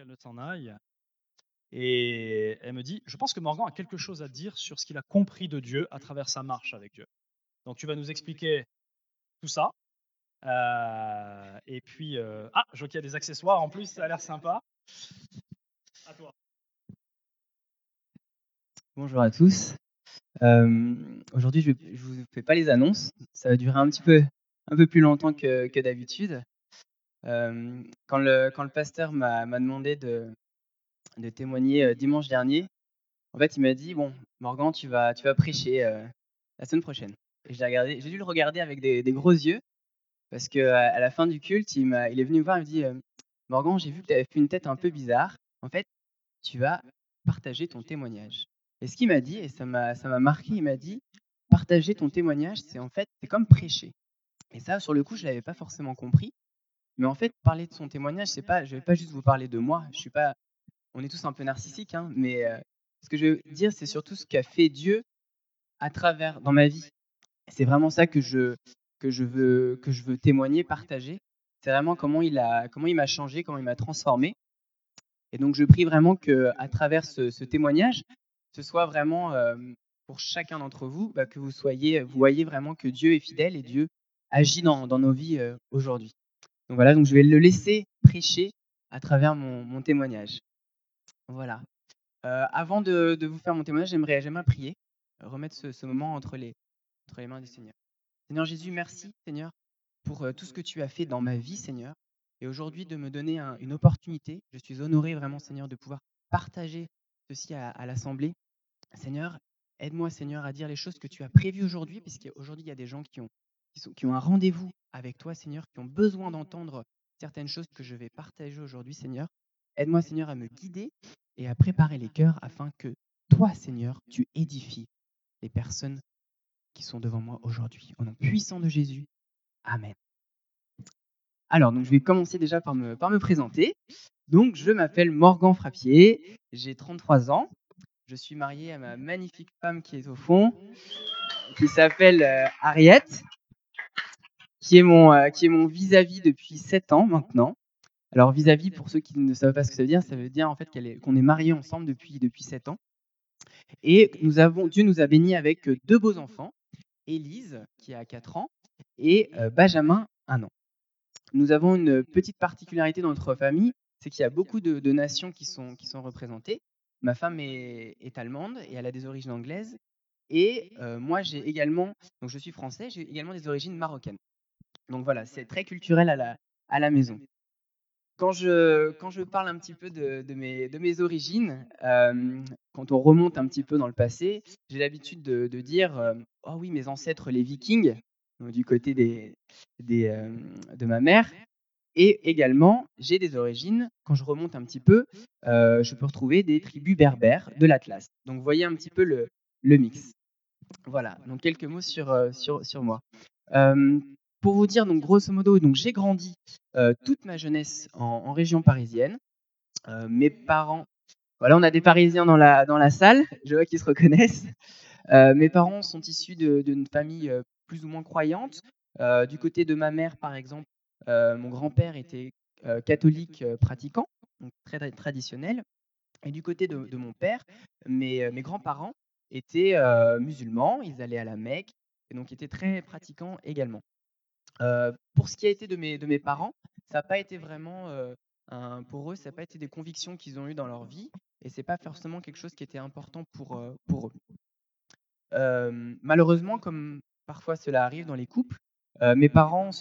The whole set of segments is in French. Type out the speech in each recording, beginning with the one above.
qu'elle ne s'en aille et elle me dit: «Je pense que Morgan a quelque chose à dire sur ce qu'il a compris de Dieu à travers sa marche avec Dieu. Donc tu vas nous expliquer tout ça, et puis, je vois qu'il y a des accessoires en plus, ça a l'air sympa. À toi». Bonjour à tous. Aujourd'hui, je vous fais pas les annonces. Ça va durer un peu plus longtemps que d'habitude. Quand le pasteur m'a demandé de témoigner dimanche dernier, en fait, il m'a dit: «Bon, Morgan, tu vas prêcher la semaine prochaine». Et j'ai dû le regarder avec des gros yeux parce que à la fin du culte, il est venu me voir, il me dit: «Morgan, j'ai vu que tu avais fait une tête un peu bizarre. En fait, tu vas partager ton témoignage». Et ce qu'il m'a dit, et ça m'a marqué, il m'a dit: «Partager ton témoignage, c'est comme prêcher». Et ça, sur le coup, je l'avais pas forcément compris. Mais en fait, parler de son témoignage, c'est pas je vais pas juste vous parler de moi. Je suis pas On est tous un peu narcissiques, hein, mais ce que je veux dire, c'est surtout ce qu'a fait Dieu à travers dans ma vie. C'est vraiment ça que je veux témoigner, partager. C'est vraiment comment il m'a changé, comment il m'a transformé. Et donc je prie vraiment que à travers ce témoignage, ce soit vraiment, pour chacun d'entre vous, que vous voyez vraiment que Dieu est fidèle et Dieu agit dans nos vies, aujourd'hui. Donc voilà, donc je vais le laisser prêcher à travers mon témoignage. Voilà. Avant de vous faire mon témoignage, j'aimerais prier, remettre ce moment entre les mains du Seigneur. Seigneur Jésus, merci Seigneur pour tout ce que tu as fait dans ma vie, Seigneur. Et aujourd'hui, de me donner une opportunité. Je suis honoré vraiment, Seigneur, de pouvoir partager ceci à l'Assemblée. Seigneur, aide-moi, Seigneur, à dire les choses que tu as prévues aujourd'hui, puisqu'aujourd'hui, il y a des gens qui ont un rendez-vous avec toi, Seigneur, qui ont besoin d'entendre certaines choses que je vais partager aujourd'hui, Seigneur. Aide-moi, Seigneur, à me guider et à préparer les cœurs afin que toi, Seigneur, tu édifies les personnes qui sont devant moi aujourd'hui. Au nom puissant de Jésus. Amen. Alors, donc, je vais commencer déjà par me présenter. Donc, je m'appelle Morgan Frappier, j'ai 33 ans. Je suis marié à ma magnifique femme qui est au fond, qui s'appelle Harriet, qui est mon vis-à-vis depuis 7 ans maintenant. Alors, vis-à-vis, pour ceux qui ne savent pas ce que ça veut dire en fait qu'on est mariés ensemble depuis 7 ans. Et Dieu nous a bénis avec deux beaux enfants, Élise, qui a 4 ans, et Benjamin, 1 an. Nous avons une petite particularité dans notre famille, c'est qu'il y a beaucoup de nations qui sont représentées. Ma femme est allemande et elle a des origines anglaises. Et moi, donc je suis français, j'ai également des origines marocaines. Donc voilà, c'est très culturel à la maison. Quand je parle un petit peu de mes origines, quand on remonte un petit peu dans le passé, j'ai l'habitude de dire oh oui, mes ancêtres, les Vikings, donc du côté de ma mère. Et également, j'ai des origines, quand je remonte un petit peu, je peux retrouver des tribus berbères de l'Atlas. Donc, vous voyez un petit peu le mix. Voilà, donc quelques mots sur moi. Euh, pour vous dire, donc grosso modo, donc j'ai grandi toute ma jeunesse en région parisienne. Mes parents, voilà, on a des Parisiens dans la salle, je vois qu'ils se reconnaissent. Mes parents sont issus d'une famille plus ou moins croyante. Du côté de ma mère, par exemple, mon grand-père était catholique pratiquant, donc très, très traditionnel. Et du côté de mon père, mes grands-parents étaient musulmans, ils allaient à la Mecque, et donc étaient très pratiquants également. Pour ce qui a été de mes parents, ça n'a pas été vraiment, pour eux, ça n'a pas été des convictions qu'ils ont eues dans leur vie, et c'est pas forcément quelque chose qui était important pour eux. Malheureusement, comme parfois cela arrive dans les couples, mes parents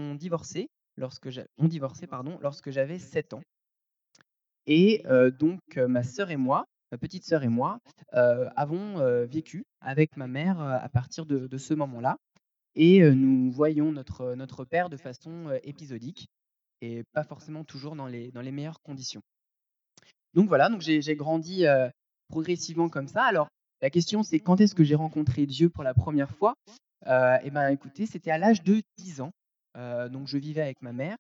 ont divorcé, pardon, lorsque j'avais 7 ans. Et donc ma petite sœur et moi, avons vécu avec ma mère à partir de ce moment-là. Et nous voyons notre père de façon épisodique et pas forcément toujours dans les meilleures conditions. Donc voilà, donc j'ai grandi progressivement comme ça. Alors, la question, c'est quand est-ce que j'ai rencontré Dieu pour la première fois? Et ben, écoutez, c'était à l'âge de 10 ans. Donc je vivais avec ma mère,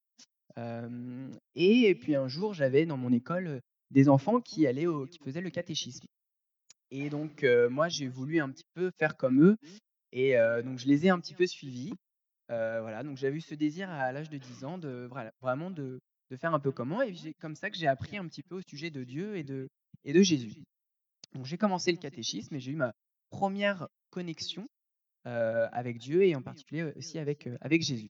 et puis un jour, j'avais dans mon école, des enfants qui faisaient le catéchisme. Et donc moi, j'ai voulu un petit peu faire comme eux, et donc je les ai un petit peu suivis. Voilà, donc j'avais eu ce désir à l'âge de 10 ans de voilà, vraiment de de faire un peu comme moi et c'est comme ça que j'ai appris un petit peu au sujet de Dieu et de Jésus. Donc j'ai commencé le catéchisme et j'ai eu ma première connexion, avec Dieu et en particulier, aussi avec Jésus.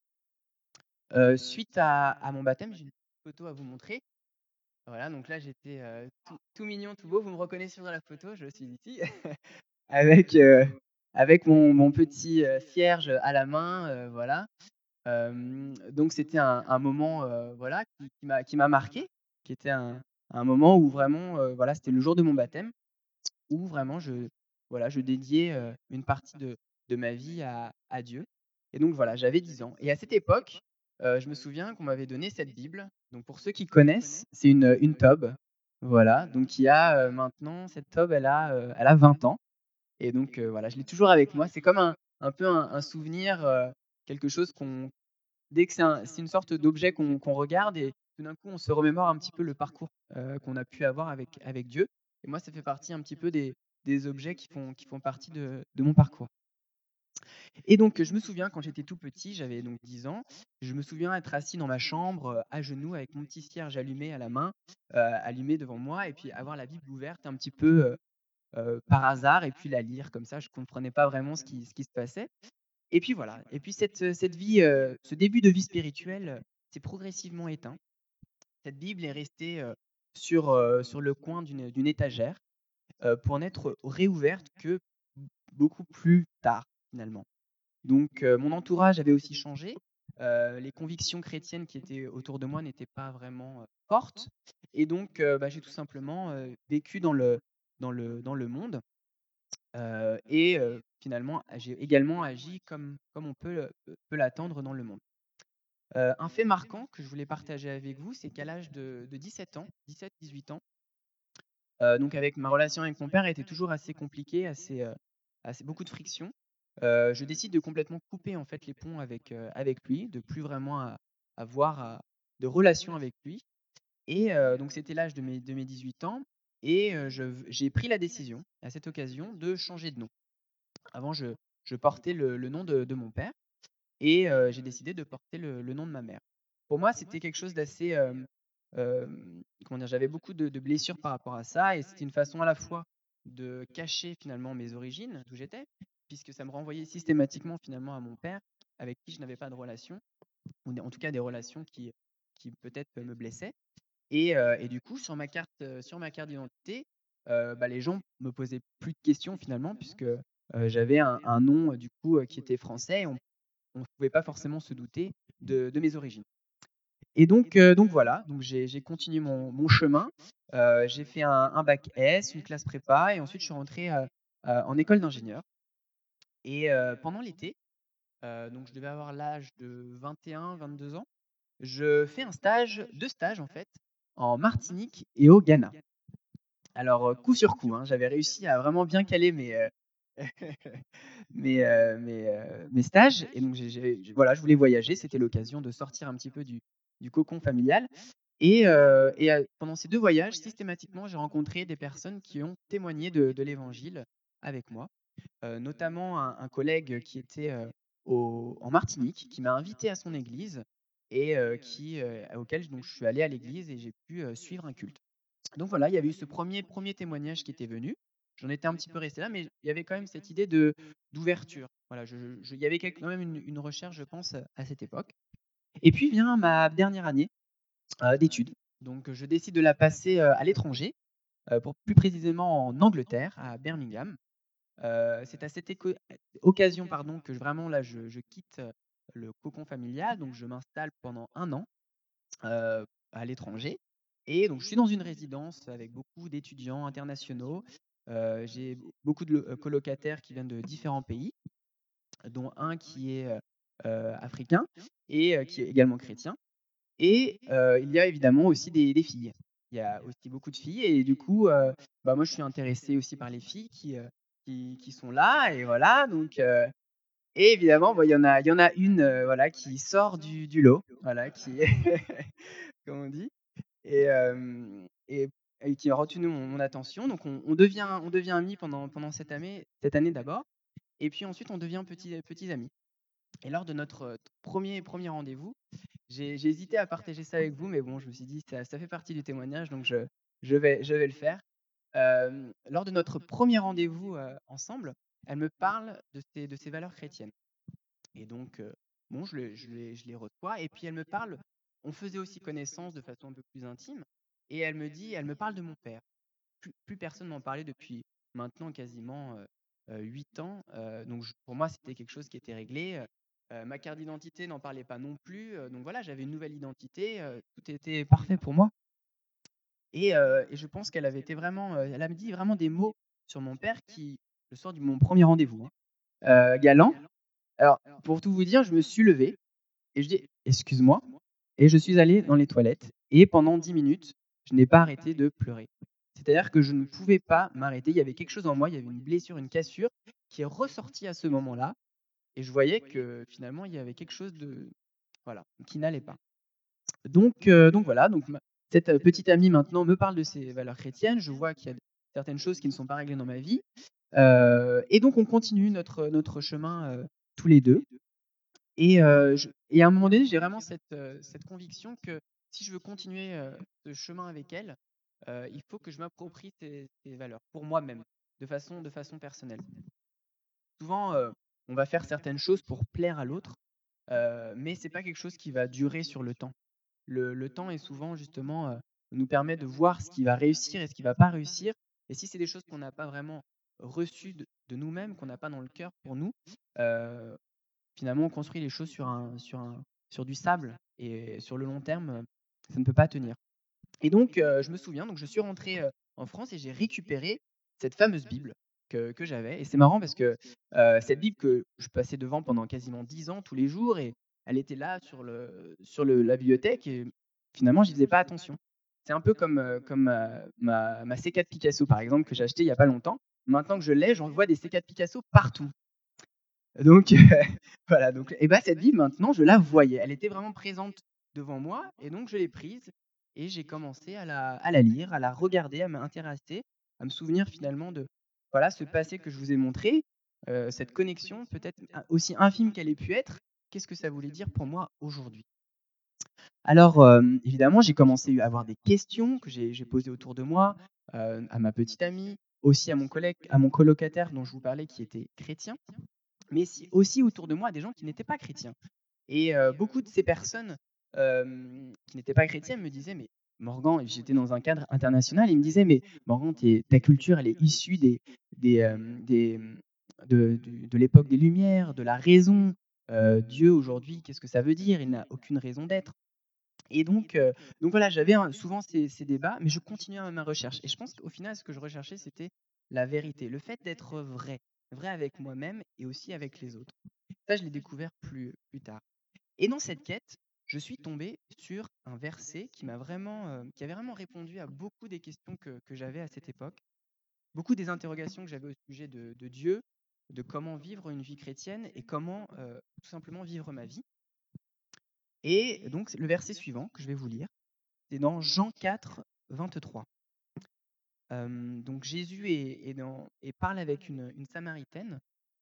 Suite à mon baptême, j'ai une photo à vous montrer. Voilà, donc là j'étais, tout mignon, tout beau. Vous me reconnaissez dans la photo, je suis ici avec, avec mon petit, cierge à la main, voilà. Donc c'était un moment, voilà, qui m'a marqué, qui était un moment où vraiment, voilà, c'était le jour de mon baptême, où vraiment je dédiais, une partie de ma vie à Dieu et donc voilà, j'avais 10 ans et à cette époque, je me souviens qu'on m'avait donné cette Bible. Donc pour ceux qui connaissent, c'est une tobe, voilà, donc il y a, maintenant cette tobe, elle a 20 ans et donc voilà, je l'ai toujours avec moi. C'est comme un peu un souvenir, quelque chose qu'on dès que c'est une sorte d'objet qu'on regarde et tout d'un coup, on se remémore un petit peu le parcours, qu'on a pu avoir avec Dieu et moi, ça fait partie un petit peu des objets qui font partie de mon parcours et donc je me souviens quand j'étais tout petit, j'avais donc 10 ans, je me souviens être assis dans ma chambre, à genoux avec mon petit cierge allumé à la main, allumé devant moi et puis avoir la Bible ouverte un petit peu, par hasard et puis la lire comme ça. Je comprenais pas vraiment ce qui se passait et puis voilà et puis cette vie, ce début de vie spirituelle, s'est progressivement éteint. Cette Bible est restée, sur le coin d'une étagère, pour n'être réouverte que beaucoup plus tard, finalement. Donc mon entourage avait aussi changé, les convictions chrétiennes qui étaient autour de moi n'étaient pas vraiment, fortes et donc j'ai tout simplement, vécu dans le monde, et finalement j'ai également agi comme on peut l'attendre dans le monde. Un fait marquant que je voulais partager avec vous, c'est qu'à l'âge de 17 ans, 17-18 ans, donc avec ma relation avec mon père était toujours assez compliquée, assez beaucoup de friction. Je décide de complètement couper en fait les ponts avec lui, de plus vraiment avoir de relation avec lui et donc c'était l'âge de mes 18 ans et j'ai pris la décision à cette occasion de changer de nom. Avant je portais le nom de mon père et j'ai décidé de porter le nom de ma mère. Pour moi, c'était quelque chose d'assez, comment dire? J'avais beaucoup de blessures par rapport à ça et c'était une façon à la fois de cacher finalement mes origines, d'où j'étais, puisque ça me renvoyait systématiquement finalement à mon père, avec qui je n'avais pas de relation, ou en tout cas des relations qui peut-être me blessaient et du coup sur ma carte d'identité, les gens me posaient plus de questions finalement puisque, j'avais un nom, du coup, qui était français et on ne pouvait pas forcément se douter de mes origines. Et donc voilà, donc j'ai continué mon chemin, j'ai fait un bac S, une classe prépa et ensuite je suis rentré, en école d'ingénieur et pendant l'été, donc je devais avoir l'âge de 21-22 ans, je fais 2 stages en fait, en Martinique et au Ghana. Alors, coup sur coup, hein, j'avais réussi à vraiment bien caler mes stages et donc voilà, je voulais voyager, c'était l'occasion de sortir un petit peu du cocon familial et pendant ces 2 voyages, systématiquement, j'ai rencontré des personnes qui ont témoigné de l'évangile avec moi, notamment un collègue qui était, en Martinique, qui m'a invité à son église et auquel donc je suis allé à l'église et j'ai pu, suivre un culte. Donc voilà, il y avait eu ce premier témoignage qui était venu. J'en étais un petit peu resté là, mais il y avait quand même cette idée d'ouverture. Voilà, il y avait quand même une recherche, je pense, à cette époque. Et puis vient ma dernière année, d'études. Donc je décide de la passer, à l'étranger, pour plus précisément en Angleterre, à Birmingham. C'est à cette occasion, pardon, que vraiment là, je quitte, le cocon familial, donc je m'installe pendant 1 an à l'étranger et donc je suis dans une résidence avec beaucoup d'étudiants internationaux. J'ai beaucoup de colocataires qui viennent de différents pays, dont un qui est, africain et qui est également chrétien et il y a évidemment aussi des filles. Il y a aussi beaucoup de filles et du coup, moi je suis intéressé aussi par les filles qui sont là et voilà donc et évidemment, il y en a une, voilà qui sort du lot, voilà qui comme on dit et qui a retenu mon attention. Donc on devient amis pendant cette année d'abord et puis ensuite on devient petits amis et lors de notre, premier rendez-vous, J'ai hésité à partager ça avec vous, mais bon, je me suis dit: «Ça fait partie du témoignage, donc je vais le faire». Lors de notre premier rendez-vous, ensemble, elle me parle de ses valeurs chrétiennes et donc bon, je les reçois et puis elle me parle on faisait aussi connaissance de façon un peu plus intime et elle me parle de mon père. Plus personne m'en parlait depuis maintenant quasiment, 8 ans, donc pour moi, c'était quelque chose qui était réglé, ma carte d'identité n'en parlait pas non plus, donc voilà, j'avais une nouvelle identité, tout était parfait pour moi et je pense qu'elle avait été vraiment, elle a dit vraiment des mots sur mon père qui le soir de mon premier rendez-vous, hein, galant. Alors pour tout vous dire, je me suis levé et je dis: «Excuse-moi» et je suis allé dans les toilettes et pendant 10 minutes, je n'ai pas arrêté de pleurer. C'est-à-dire que je ne pouvais pas m'arrêter. Il y avait quelque chose en moi, il y avait une blessure, une cassure qui est ressortie à ce moment-là et je voyais que finalement, il y avait quelque chose de voilà, qui n'allait pas. Donc voilà, donc cette, petite amie maintenant me parle de ses valeurs chrétiennes. Je vois qu'il y a certaines choses qui ne sont pas réglées dans ma vie, et donc on continue notre chemin, tous les 2. Et à un moment donné, j'ai vraiment cette conviction que si je veux continuer, ce chemin avec elle, il faut que je m'approprie ces valeurs pour moi-même, de façon personnelle. Souvent, on va faire certaines choses pour plaire à l'autre, mais c'est pas quelque chose qui va durer sur le temps. Le temps est souvent justement, nous permet de voir ce qui va réussir et ce qui va pas réussir et si c'est des choses qu'on n'a pas vraiment reçues de nous-mêmes, qu'on n'a pas dans le cœur pour nous, heu finalement, on construit les choses sur du sable et sur le long terme, ça ne peut pas tenir. Et donc, je me souviens, donc je suis rentré, en France et j'ai récupéré cette fameuse Bible que j'avais et c'est marrant parce que, cette Bible que je passais devant pendant quasiment 10 ans tous les jours et elle était là sur la bibliothèque et finalement, j'y faisais pas attention. C'est un peu comme ma C4 Picasso, par exemple, que j'ai acheté il y a pas longtemps. Maintenant que je l'ai, j'en vois des C4 Picasso partout. Donc voilà, donc et bah, cette Bible maintenant je la voyais. Elle était vraiment présente devant moi et donc je l'ai prise et j'ai commencé à la lire, à la regarder, à m'intéresser, à me souvenir finalement de, voilà, ce passé que je vous ai montré, cette connexion peut-être aussi infime qu'elle ait pu être, qu'est-ce que ça voulait dire pour moi aujourd'hui? Alors, évidemment, j'ai commencé à avoir des questions que j'ai posées autour de moi, à ma petite amie, aussi à mon colocataire dont je vous parlais qui était chrétien mais aussi autour de moi des gens qui n'étaient pas chrétiens. Et beaucoup de ces personnes, qui n'étaient pas chrétiennes me disaient: «Mais Morgan» et j'étais dans un cadre international, ils me disaient: «Mais Morgan, ta culture, elle est issue de l'époque des Lumières, de la raison. Dieu aujourd'hui, qu'est-ce que ça veut dire? Il n'a aucune raison d'être». Et donc voilà, j'avais souvent ces débats, mais je continuais à ma recherche. Et je pense qu'au final, ce que je recherchais, c'était la vérité, le fait d'être vrai, vrai avec moi-même et aussi avec les autres. Ça, je l'ai découvert plus tard. Et dans cette quête, je suis tombé sur un verset qui avait vraiment répondu à beaucoup des questions que j'avais à cette époque, beaucoup des interrogations que j'avais au sujet de Dieu, de comment vivre une vie chrétienne et comment tout simplement vivre ma vie. Et donc, le verset suivant que je vais vous lire, c'est dans Jean 4, 23. Donc Jésus et parle avec une Samaritaine,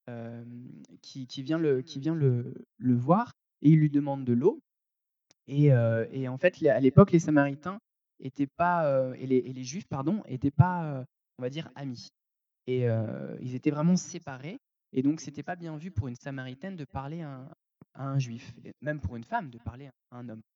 qui vient le voir et il lui demande de l'eau et en fait, à l'époque, les Samaritains étaient pas, et les Juifs, pardon, étaient pas, on va dire, amis et ils étaient vraiment séparés et donc c'était pas bien vu pour une Samaritaine de parler à un Juif et même pour une femme de parler à un homme.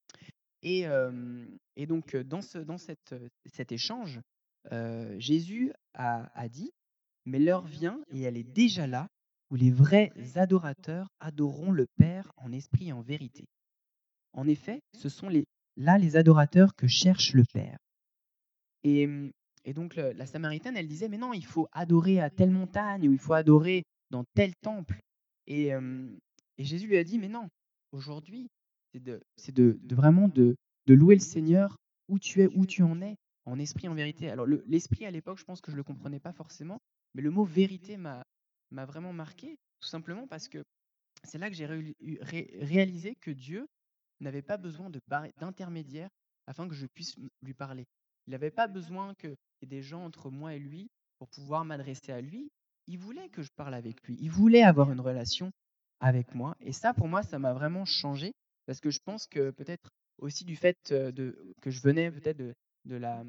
Et donc, cet échange, Jésus a dit: «Mais l'heure vient et elle est déjà là, où les vrais adorateurs adoreront le Père en esprit et en vérité. En effet, ce sont les adorateurs que cherche le Père». Et et donc la Samaritaine, elle disait: «Mais non, il faut adorer à telle montagne ou il faut adorer dans tel temple». Et Jésus lui a dit: «Mais non, aujourd'hui, c'est de vraiment de louer le Seigneur où tu es, où tu en es, en esprit, en vérité». Alors l'esprit à l'époque, je pense que je le comprenais pas forcément, mais le mot vérité m'a vraiment marqué, tout simplement parce que c'est là que j'ai réalisé que Dieu n'avait pas besoin d'intermédiaire afin que je puisse lui parler. Il n'avait pas besoin qu'il y ait des gens entre moi et lui pour pouvoir m'adresser à lui. Il voulait que je parle avec lui. Il voulait avoir une relation avec moi. Et ça, pour moi, ça m'a vraiment changé. Parce que je pense que peut-être aussi du fait que je venais peut-être de la,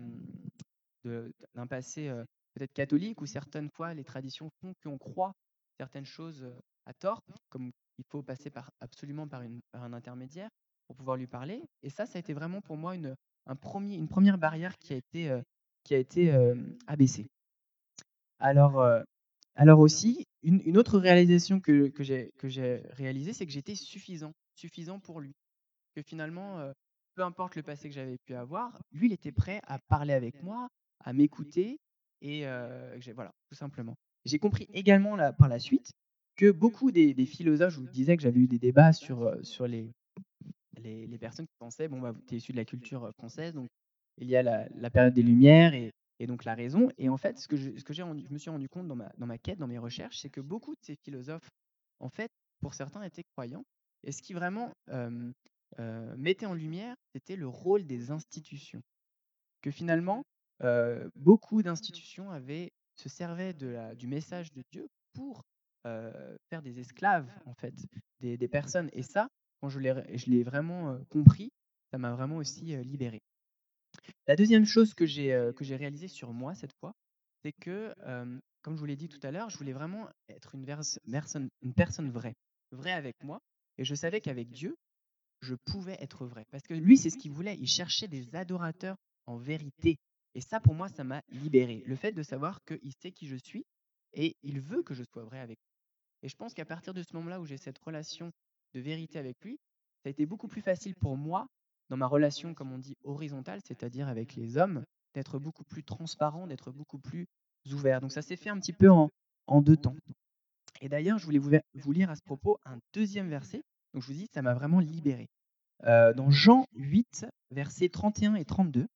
d'un passé peut-être catholique, où certaines fois les traditions font qu'on croit certaines choses à tort, comme il faut passer absolument par un intermédiaire pour pouvoir lui parler. Et ça a été vraiment pour moi une première barrière qui a été abaissée. Alors, alors aussi, une autre réalisation que j'ai réalisée, c'est que j'étais suffisant pour lui. Que finalement, peu importe le passé que j'avais pu avoir, lui, il était prêt à parler avec moi, à m'écouter et voilà, tout simplement. J'ai compris également par la suite que beaucoup des philosophes, je vous disais que j'avais eu des débats sur les personnes qui pensaient, bon, bah, tu es issu de la culture française, donc il y a la période des Lumières et donc la raison. Et en fait, je me suis rendu compte dans ma quête, dans mes recherches, c'est que beaucoup de ces philosophes, en fait, pour certains, étaient croyants. Et ce qui vraiment mettait en lumière, c'était le rôle des institutions. Que finalement, beaucoup d'institutions se servaient du message de Dieu pour faire des esclaves, en fait, des personnes. Et ça, quand je l'ai vraiment compris, ça m'a vraiment aussi libéré. La deuxième chose que j'ai réalisée sur moi cette fois, c'est que, comme je vous l'ai dit tout à l'heure, je voulais vraiment être une personne vraie avec moi. Et je savais qu'avec Dieu, je pouvais être vrai. Parce que lui, c'est ce qu'il voulait. Il cherchait des adorateurs en vérité. Et ça, pour moi, ça m'a libéré. Le fait de savoir qu'il sait qui je suis et il veut que je sois vrai avec lui. Et je pense qu'à partir de ce moment-là où j'ai cette relation de vérité avec lui, ça a été beaucoup plus facile pour moi, dans ma relation, comme on dit, horizontale, c'est-à-dire avec les hommes, d'être beaucoup plus transparent, d'être beaucoup plus ouvert. Donc ça s'est fait un petit peu en deux temps. Et d'ailleurs, je voulais vous lire à ce propos un deuxième verset. Donc je vous dis, ça m'a vraiment libéré. Dans Jean 8, versets 31 et 32,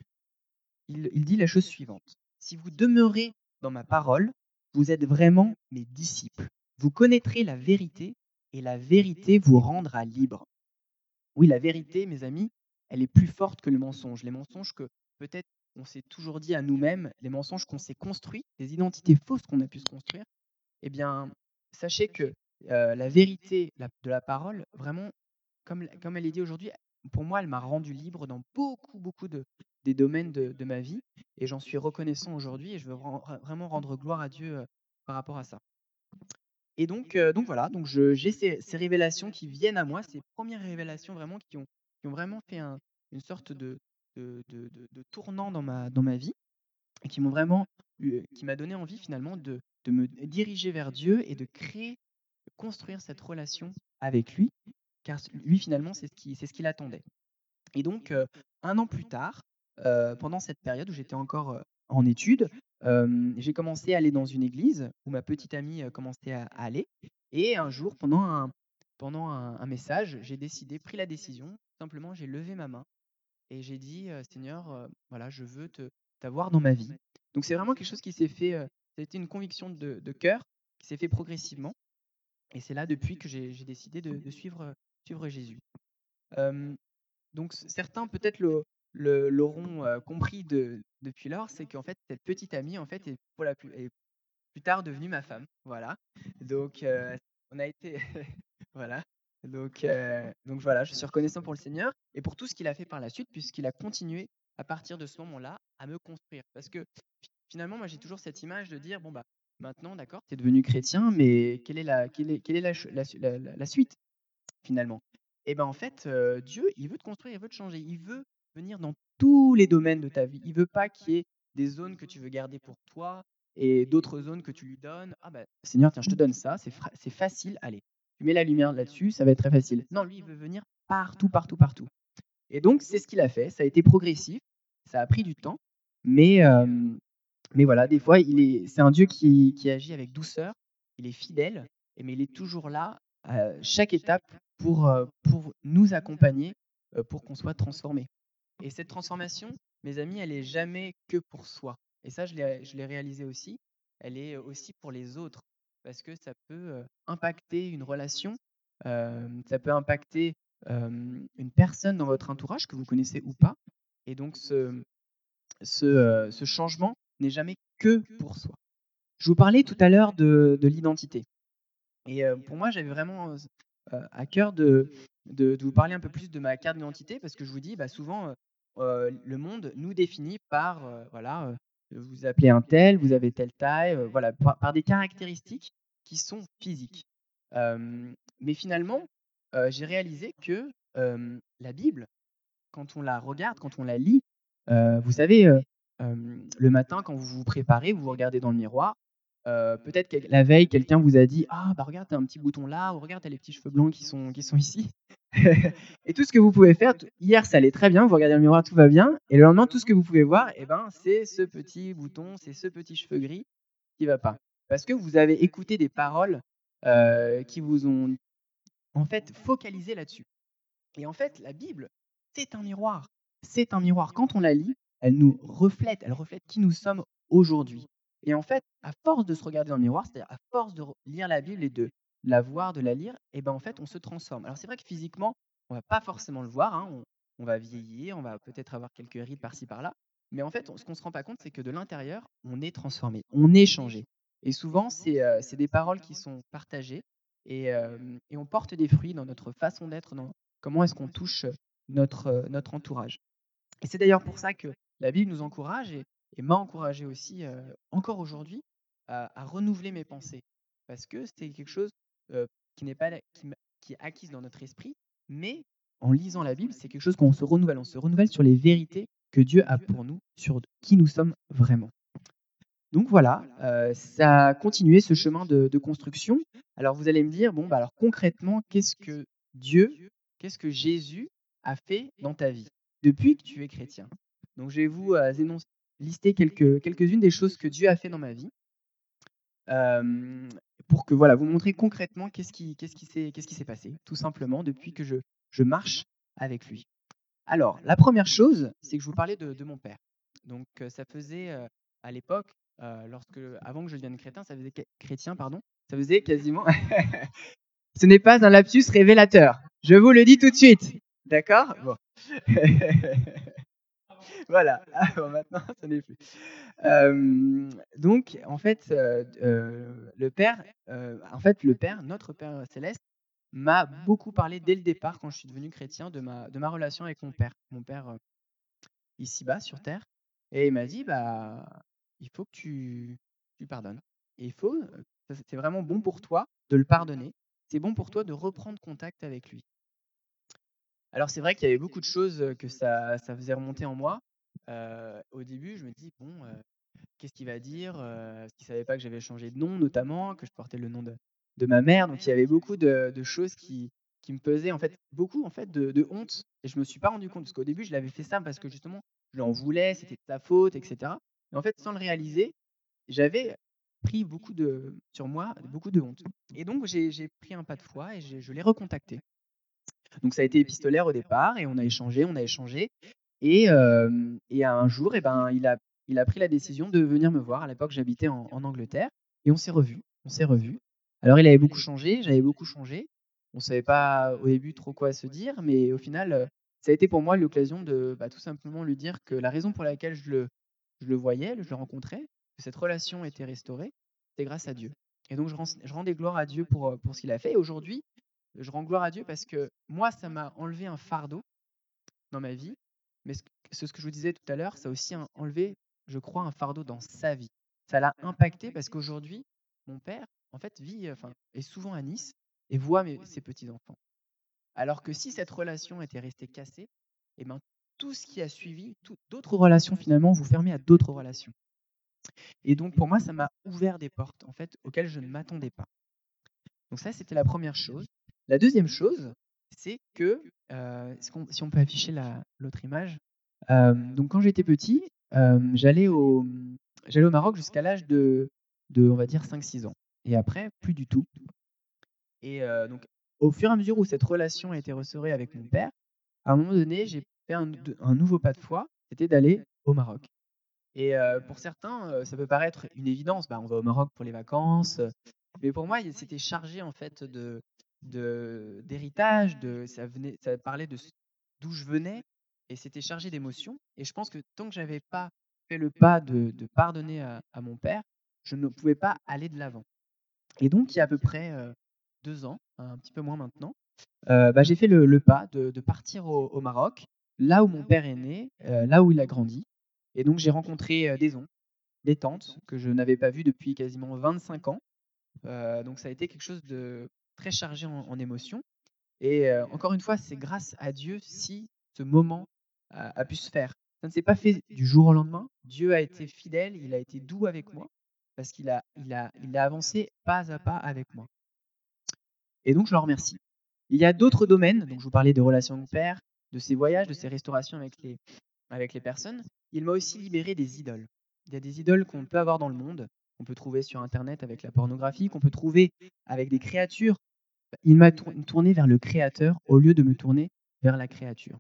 il dit la chose suivante. Si vous demeurez dans ma parole, vous êtes vraiment mes disciples. Vous connaîtrez la vérité et la vérité vous rendra libre. Oui, la vérité, mes amis, elle est plus forte que le mensonge. Les mensonges que peut-être on s'est toujours dit à nous-mêmes, les mensonges qu'on s'est construits, les identités fausses qu'on a pu se construire, eh bien, sachez que la vérité de la parole, vraiment, comme elle est dit aujourd'hui, pour moi, elle m'a rendu libre dans beaucoup des domaines de ma vie. Et j'en suis reconnaissant aujourd'hui et je veux vraiment rendre gloire à Dieu par rapport à ça. Et donc voilà, donc j'ai ces révélations qui viennent à moi, ces premières révélations vraiment qui ont vraiment fait une sorte de tournant dans ma vie et qui m'ont vraiment qui m'a donné envie finalement de me diriger vers Dieu et de construire cette relation avec lui, car lui finalement c'est ce qu'il attendait. Et donc 1 an plus tard, pendant cette période où j'étais encore en études, j'ai commencé à aller dans une église où ma petite amie commençait à aller. Et un jour, pendant un message, pris la décision, simplement j'ai levé ma main et j'ai dit Seigneur, voilà, je veux t'avoir dans ma vie. Donc c'est vraiment quelque chose qui s'est fait, ça a été une conviction de cœur qui s'est fait progressivement. Et c'est là depuis que j'ai décidé de suivre Jésus. Euh, donc certains peut-être l'auront compris depuis lors, c'est qu'en fait cette petite amie en fait est plus tard devenue ma femme. Voilà. Donc on a été voilà. Donc voilà, je suis reconnaissant pour le Seigneur et pour tout ce qu'il a fait par la suite, puisqu'il a continué à partir de ce moment-là à me construire. Parce que finalement, moi j'ai toujours cette image de dire bon bah maintenant d'accord, tu es devenu chrétien, mais quelle est la suite finalement? Et ben en fait, Dieu, il veut te construire, il veut te changer, il veut venir dans tous les domaines de ta vie. Il veut pas qu'il y ait des zones que tu veux garder pour toi et d'autres zones que tu lui donnes. Ah bah Seigneur, tiens, je te donne ça, c'est facile, allez, tu mets la lumière là-dessus, ça va être très facile. Non, lui, il veut venir partout, partout, partout. Et donc, c'est ce qu'il a fait. Ça a été progressif, ça a pris du temps, mais, mais voilà, des fois, c'est un Dieu qui agit avec douceur, il est fidèle, mais il est toujours là à chaque étape pour nous accompagner, pour qu'on soit transformé. Et cette transformation, mes amis, elle est jamais que pour soi. Et ça, je l'ai réalisé aussi. Elle est aussi pour les autres, parce que ça peut impacter une relation, ça peut impacter une personne dans votre entourage que vous connaissez ou pas. Et donc, ce changement n'est jamais que pour soi. Je vous parlais tout à l'heure de l'identité. Et pour moi, j'avais vraiment à cœur de vous parler un peu plus de ma carte d'identité parce que je vous dis, souvent, le monde nous définit par, voilà, vous vous appelez un tel, vous avez telle taille, voilà, par des caractéristiques qui sont physiques. Mais finalement, j'ai réalisé que, la Bible, quand on la regarde, quand on la lit, vous savez, le matin quand vous vous préparez, vous vous regardez dans le miroir, peut-être que la veille, quelqu'un vous a dit: «Ah bah regarde, tu as un petit bouton là» ou «Regarde, tu as les petits cheveux blancs qui sont ici». Et tout ce que vous pouvez faire hier, ça allait très bien, vous regardez dans le miroir, tout va bien et le lendemain, tout ce que vous pouvez voir et ben, c'est ce petit bouton, c'est ce petit cheveu gris qui va pas. Parce que vous avez écouté des paroles, qui vous ont, en fait, focalisé là-dessus. Et en fait, la Bible, c'est un miroir. C'est un miroir. Quand on la lit, elle reflète qui nous sommes aujourd'hui. Et en fait, à force de se regarder dans le miroir, c'est-à-dire à force de lire la Bible et de la voir, de la lire, et ben en fait, on se transforme. Alors c'est vrai que physiquement, on va pas forcément le voir, hein, on va vieillir, on va peut-être avoir quelques rides par-ci par-là, mais en fait, ce qu'on se rend pas compte, c'est que de l'intérieur, on est transformé, on est changé. Et souvent, c'est des paroles qui sont partagées et on porte des fruits dans notre façon d'être, comment est-ce qu'on touche notre entourage. Et c'est d'ailleurs pour ça que la Bible nous encourage et m'a encouragé aussi, encore aujourd'hui, à renouveler mes pensées. Parce que c'est quelque chose, qui n'est pas la qui est acquise dans notre esprit, mais en lisant la Bible, c'est quelque chose qu'on se renouvelle. On se renouvelle sur les vérités que Dieu a pour nous, sur qui nous sommes vraiment. Donc voilà, ça a continué ce chemin de construction. Alors vous allez me dire: «Bon, alors concrètement, Dieu, qu'est-ce que Jésus a fait dans ta vie depuis que tu es chrétien?» Donc je vais vous, lister quelques-unes des choses que Dieu a fait dans ma vie, hem, pour que voilà, vous montrer concrètement qu'est-ce qui s'est passé, tout simplement depuis que je marche avec lui. Alors, la première chose, c'est que je vous parlais de mon père. Donc, ça faisait, à l'époque, avant que je devienne chrétien, pardon, ça faisait quasiment ce n'est pas un lapsus révélateur. Je vous le dis tout de suite. D'accord? Bon. Voilà. Ah bon, maintenant, ça n'est plus. Donc en fait, le père, notre Père céleste, m'a beaucoup parlé dès le départ quand je suis devenu chrétien de ma relation avec mon père. Mon père, ici-bas sur terre et il m'a dit: «Bah, il faut que tu pardonnes et il faut, ça c'est vraiment bon pour toi de le pardonner. C'est bon pour toi de reprendre contact avec lui». Alors c'est vrai qu'il y avait beaucoup de choses, que ça faisait remonter en moi. Au début, je me dis: «Bon, qu'est-ce qu'il va dire?» Parce qu'il savait pas que j'avais changé de nom notamment, que je portais le nom de ma mère. Donc il y avait beaucoup de choses qui me pesaient en fait, beaucoup en fait de honte et je me suis pas rendu compte parce qu'au début, je l'avais fait ça parce que justement, je lui en voulais, c'était de sa faute et cetera. Mais en fait, sans le réaliser, j'avais pris sur moi, beaucoup de honte et donc j'ai pris un pas de foi et je l'ai recontacté. Donc ça a été épistolaire au départ et on a échangé et un jour et ben, il a pris la décision de venir me voir. À l'époque, j'habitais en Angleterre et on s'est revus, on s'est revus. Alors il avait beaucoup changé, j'avais beaucoup changé. On savait pas au début trop quoi se dire, mais au final, ça a été pour moi l'occasion de, tout simplement lui dire que la raison pour laquelle je le voyais, je le rencontrais, que cette relation était restaurée, c'est grâce à Dieu. Et donc je rends des gloires à Dieu pour ce qu'il a fait et aujourd'hui, je rends gloire à Dieu parce que moi, ça m'a enlevé un fardeau dans ma vie, mais ce que je vous disais tout à l'heure, ça a aussi enlevé, je crois, un fardeau dans sa vie. Ça l'a impacté parce qu'aujourd'hui, mon père, en fait, est souvent à Nice et voit ses petits-enfants. Alors que si cette relation était restée cassée, eh ben, tout ce qui a suivi, d'autres relations finalement, vous fermez à d'autres relations. Et donc pour moi, ça m'a ouvert des portes en fait auxquelles je ne m'attendais pas. Donc ça, c'était la première chose. La deuxième chose, c'est que, si on peut afficher l'autre image. Donc quand j'étais petit, j'allais au Maroc jusqu'à l'âge on va dire 5-6 ans et après plus du tout et donc au fur et à mesure où cette relation a été restaurée avec mon père, à un moment donné, j'ai fait un nouveau pas de foi, c'était d'aller au Maroc et pour certains, ça peut paraître une évidence, on va au Maroc pour les vacances, mais pour moi, c'était chargé en fait d'héritage, ça parlait d'où je venais et c'était chargé d'émotions et je pense que tant que j'avais pas fait le pas de pardonner à mon père, je ne pouvais pas aller de l'avant et donc il y a à peu près, 2 ans, un petit peu moins maintenant, j'ai fait le pas de partir au Maroc, là où mon père est né, là où il a grandi. Et donc j'ai rencontré, des oncles, des tantes que je n'avais pas vues depuis quasiment 25 ans. Donc ça a été quelque chose de très chargé en émotions. Et encore une fois, c'est grâce à Dieu si ce moment a pu se faire. Ça ne s'est pas fait du jour au lendemain. Dieu a été fidèle, il a été doux avec moi parce qu'il a avancé pas à pas avec moi. Et donc je le remercie. Il y a d'autres domaines, donc je vous parlais de relations avec mon père, de ses voyages, de ses restaurations avec les personnes. Il m'a aussi libéré des idoles. Il y a des idoles qu'on peut avoir dans le monde, qu'on peut trouver sur internet avec la pornographie, qu'on peut trouver avec des créatures. Il m'a tourné vers le créateur au lieu de me tourner vers la créature.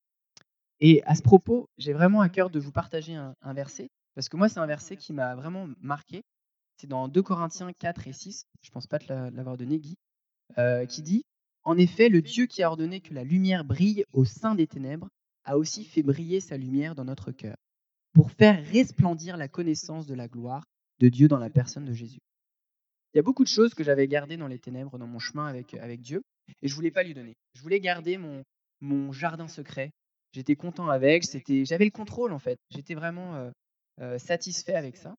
Et à ce propos, j'ai vraiment à cœur de vous partager un verset, parce que moi, c'est un verset qui m'a vraiment marqué. C'est dans 2 Corinthiens 4 et 6, je ne pense pas te l'avoir donné, Guy, qui dit: «En effet, le Dieu qui a ordonné que la lumière brille au sein des ténèbres a aussi fait briller sa lumière dans notre cœur, pour faire resplendir la connaissance de la gloire de Dieu dans la personne de Jésus.» Il y a beaucoup de choses que j'avais gardées dans les ténèbres, dans mon chemin avec Dieu, et je voulais pas lui donner. Je voulais garder mon jardin secret. J'étais content avec, j'avais le contrôle en fait. J'étais vraiment, satisfait avec ça.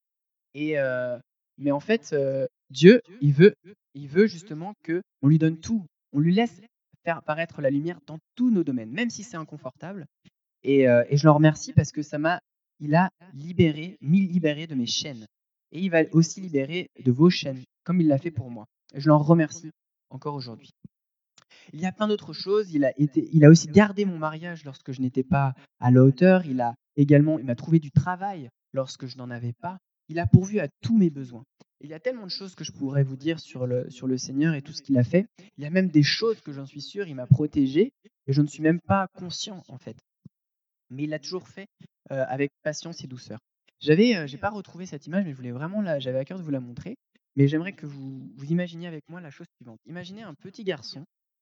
Et mais en fait, Dieu, il veut justement qu'on lui donne tout. On lui laisse faire apparaître la lumière dans tous nos domaines, même si c'est inconfortable. Et je le remercie parce que il a libéré de mes chaînes. Et il va aussi libérer de vos chaînes, comme il l'a fait pour moi. Et je l'en remercie encore aujourd'hui. Il y a plein d'autres choses. Il a aussi gardé mon mariage lorsque je n'étais pas à la hauteur. Il m'a trouvé du travail lorsque je n'en avais pas. Il a pourvu à tous mes besoins. Il y a tellement de choses que je pourrais vous dire sur le Seigneur et tout ce qu'il a fait. Il y a même des choses que j'en suis sûr, il m'a protégé et je ne suis même pas conscient en fait. Mais il l'a toujours fait avec patience et douceur. J'ai pas retrouvé cette image, mais j'avais à cœur de vous la montrer. Mais j'aimerais que vous imaginiez avec moi la chose suivante. Imaginez un petit garçon